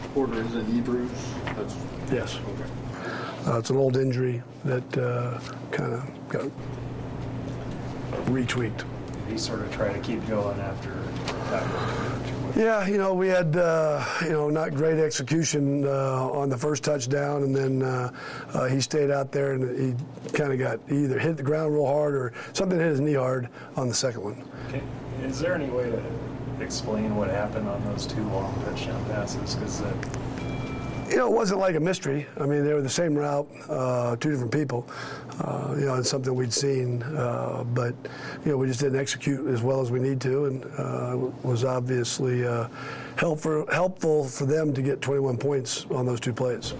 Porter is a knee bruise? Yes. Okay. It's an old injury that kind of got retweaked. He sort of tried to keep going after that. Yeah, we had, not great execution on the first touchdown, and then he stayed out there, and he kind of either hit the ground real hard or something hit his knee hard on the second one. Okay. Is there any way to explain what happened on those two long touchdown passes? Because it wasn't like a mystery. I mean, they were the same route, two different people. It's something we'd seen, but we just didn't execute as well as we need to, and it was obviously helpful for them to get 21 points on those two plays.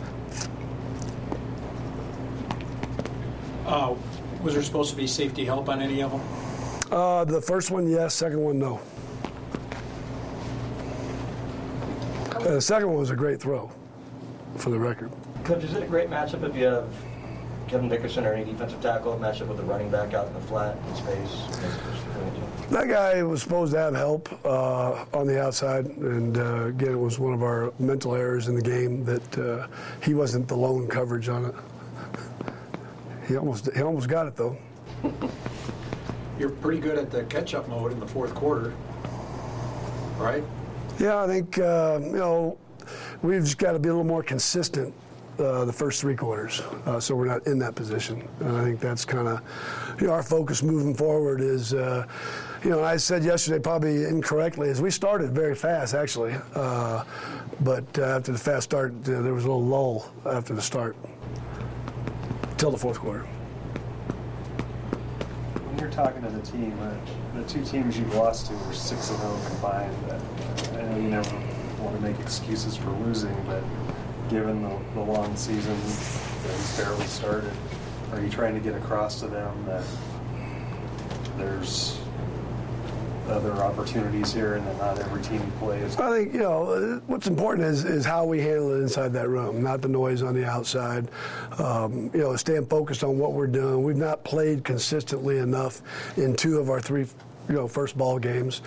Was there supposed to be safety help on any of them? The first one, yes. Second one, no. The second one was a great throw, for the record. Coach, is it a great matchup if you have Kevin Dickerson or any defensive tackle matchup with a running back out in the flat in space? That guy was supposed to have help on the outside, and again, it was one of our mental errors in the game that he wasn't the lone coverage on it. He almost got it though. You're pretty good at the catch-up mode in the fourth quarter, right? Yeah, I think we've just got to be a little more consistent the first three quarters, so we're not in that position. And I think that's kind of our focus moving forward is, I said yesterday probably incorrectly, is we started very fast actually, but after the fast start, there was a little lull after the start till the fourth quarter. When you're talking to the team, the two teams you've lost to were 6-0 combined. I know you never want to make excuses for losing, but given the long season that he's barely started, are you trying to get across to them that there's other opportunities here and that not every team plays? I think, what's important is how we handle it inside that room, not the noise on the outside. Staying focused on what we're doing. We've not played consistently enough in two of our three, first ball games.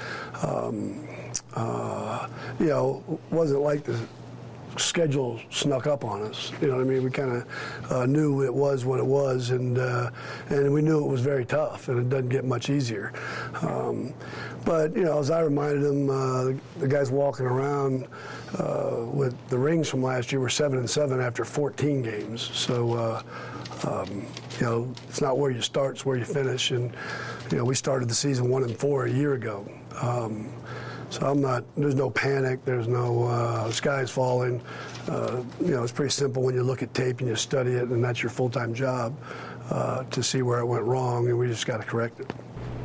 Wasn't like the schedule snuck up on us. You know what I mean? We kind of knew it was what it was, and we knew it was very tough, and it doesn't get much easier. But as I reminded them, the guys walking around with the rings from last year were 7-7 after 14 games. So it's not where you start; it's where you finish. And we started the season 1-4 a year ago. So there's no panic, there's no sky's falling. It's pretty simple when you look at tape and you study it, and that's your full-time job to see where it went wrong, and we just got to correct it.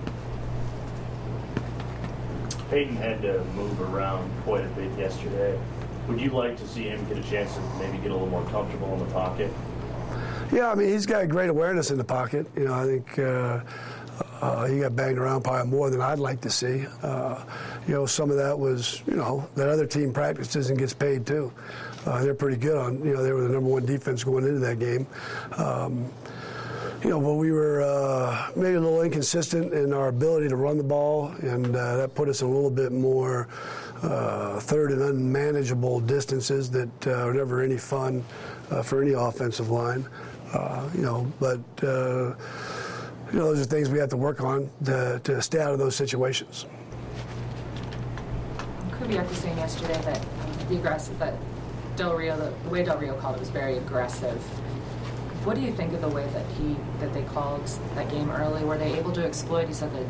Peyton had to move around quite a bit yesterday. Would you like to see him get a chance to maybe get a little more comfortable in the pocket? Yeah, I mean, he's got great awareness in the pocket. I think he got banged around probably more than I'd like to see. Some of that was, that other team practices and gets paid too. They're pretty good on, they were the number one defense going into that game. But we were maybe a little inconsistent in our ability to run the ball, and that put us in a little bit more third and unmanageable distances that are never any fun for any offensive line. Those are things we have to work on to stay out of those situations. Kubiak was saying yesterday that that Del Rio, the way Del Rio called it was very aggressive. What do you think of the way that they called that game early? Were they able to exploit? He said that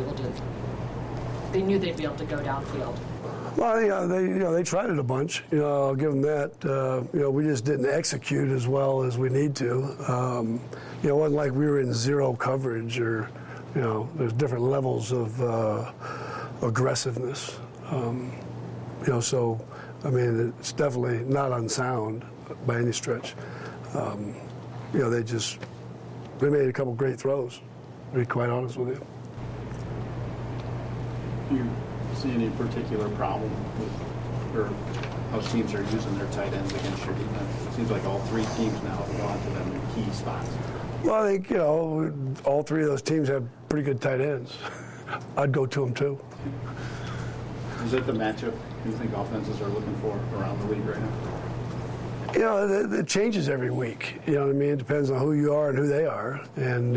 they knew they'd be able to go downfield. Well, they tried it a bunch. I'll give them that. We just didn't execute as well as we need to. It wasn't like we were in zero coverage or, there's different levels of aggressiveness. So, I mean, it's definitely not unsound by any stretch. They made a couple great throws, to be quite honest with you. Do you see any particular problem with how teams are using their tight ends against your defense? It seems like all three teams now have gone to them in key spots. Well, I think, all three of those teams have pretty good tight ends. I'd go to them too. Is it the matchup do you think offenses are looking for around the league right now? You know, it changes every week. You know what I mean? It depends on who you are and who they are. And,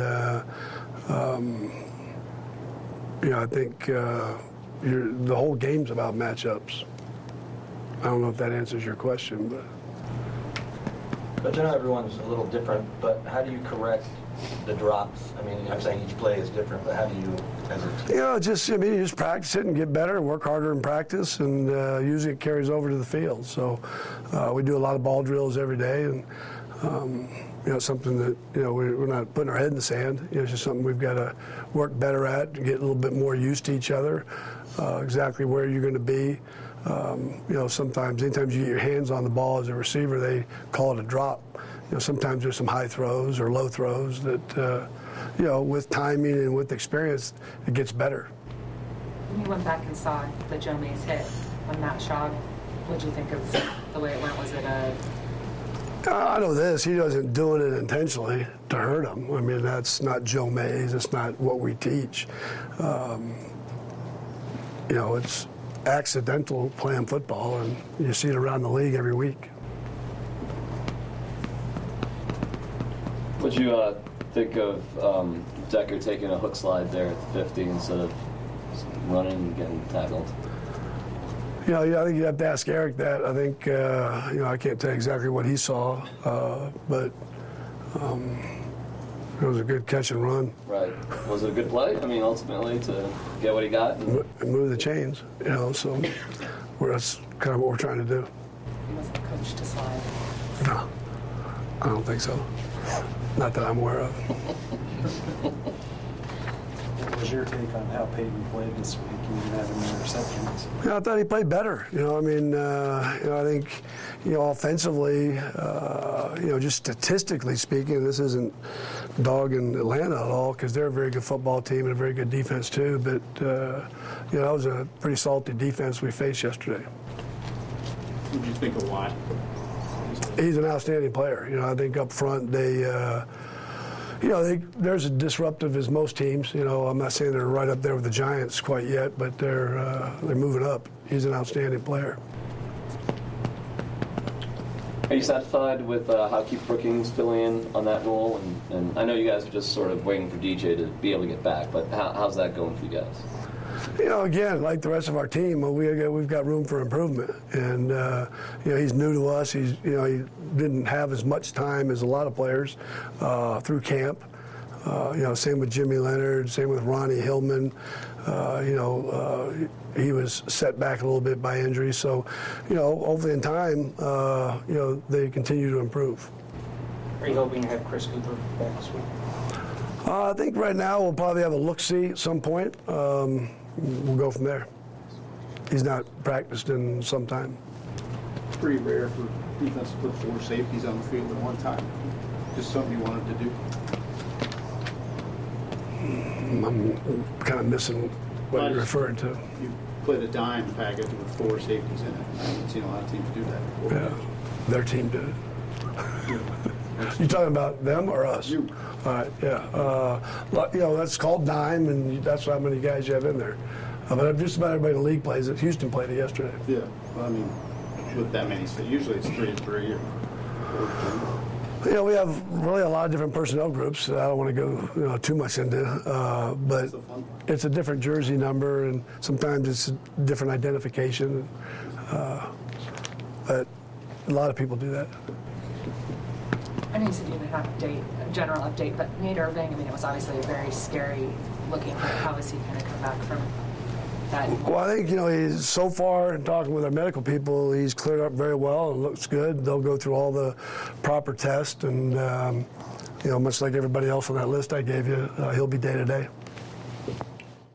you know, I think the whole game's about matchups. I don't know if that answers your question, but. But I know everyone's a little different, but how do you correct the drops? I mean, I'm saying each play is different, but how do you, as a team? You know, you just practice it and get better and work harder in practice, and usually it carries over to the field. So we do a lot of ball drills every day, and, you know, something that, you know, we're not putting our head in the sand. You know, it's just something we've got to work better at and get a little bit more used to each other, exactly where you're going to be. You know, sometimes, anytime you get your hands on the ball as a receiver, they call it a drop. You know, sometimes there's some high throws or low throws that, you know, with timing and with experience, it gets better. When you went back and saw the Joe Mays hit on Matt Shaw, what did you think of the way it went? Was it a... I know this. He wasn't doing it intentionally to hurt him. I mean, that's not Joe Mays. It's not what we teach. You know, it's accidental playing football, and you see it around the league every week. What'd you think of Decker taking a hook slide there at the 50 instead of running and getting tackled? You know, I think you'd have to ask Eric that. I think, you know, I can't tell you exactly what he saw, but it was a good catch and run. Right. Was it a good play? I mean, ultimately, to get what he got? And move the chains, you know, so that's kind of what we're trying to do. He wasn't coached to slide. No, I don't think so. Not that I'm aware of. What was your take on how Peyton played this week? You didn't have any interceptions. Yeah, I thought he played better. You know, I mean, you know, I think, you know, offensively, you know, just statistically speaking, this isn't dogging Atlanta at all, because they're a very good football team and a very good defense too. But you know, that was a pretty salty defense we faced yesterday. What did you think of Watt? He's an outstanding player. You know, I think up front they, you know, they're as disruptive as most teams. You know, I'm not saying they're right up there with the Giants quite yet, but they're moving up. He's an outstanding player. Are you satisfied with how Keith Brookings filling in on that role? And I know you guys are just sort of waiting for DJ to be able to get back, but how's that going for you guys? You know, again, like the rest of our team, we've got room for improvement. And you know, he's new to us. He didn't have as much time as a lot of players through camp. You know, same with Jimmy Leonard, same with Ronnie Hillman. You know, he was set back a little bit by injury. So, you know, hopefully in time, you know, they continue to improve. Are you hoping to have Chris Cooper back this week? I think right now we'll probably have a look-see at some point. We'll go from there. He's not practiced in some time. It's pretty rare for defense to put 4 safeties on the field at one time. Just something you wanted to do. I'm kind of missing what you're referring to. You played a dime package with 4 safeties in it. I haven't seen a lot of teams do that before. Yeah, their team did it. You talking about them or us? You. All right, yeah. You know, that's called dime, and that's how many guys you have in there. But just about everybody in the league plays it. Houston played it yesterday. Yeah, well, I mean, with that many, so usually it's 3 and 3 or 4. You know, we have really a lot of different personnel groups that I don't want to go too much into, but it's a different jersey number, and sometimes it's a different identification. But a lot of people do that. I know you said you didn't have a general update, but Nate Irving, I mean, it was obviously a very scary looking. How has he kind of come back from that? Well, I think, you know, he's so far in talking with our medical people, he's cleared up very well and looks good. They'll go through all the proper tests, and, you know, much like everybody else on that list I gave you, he'll be day to day.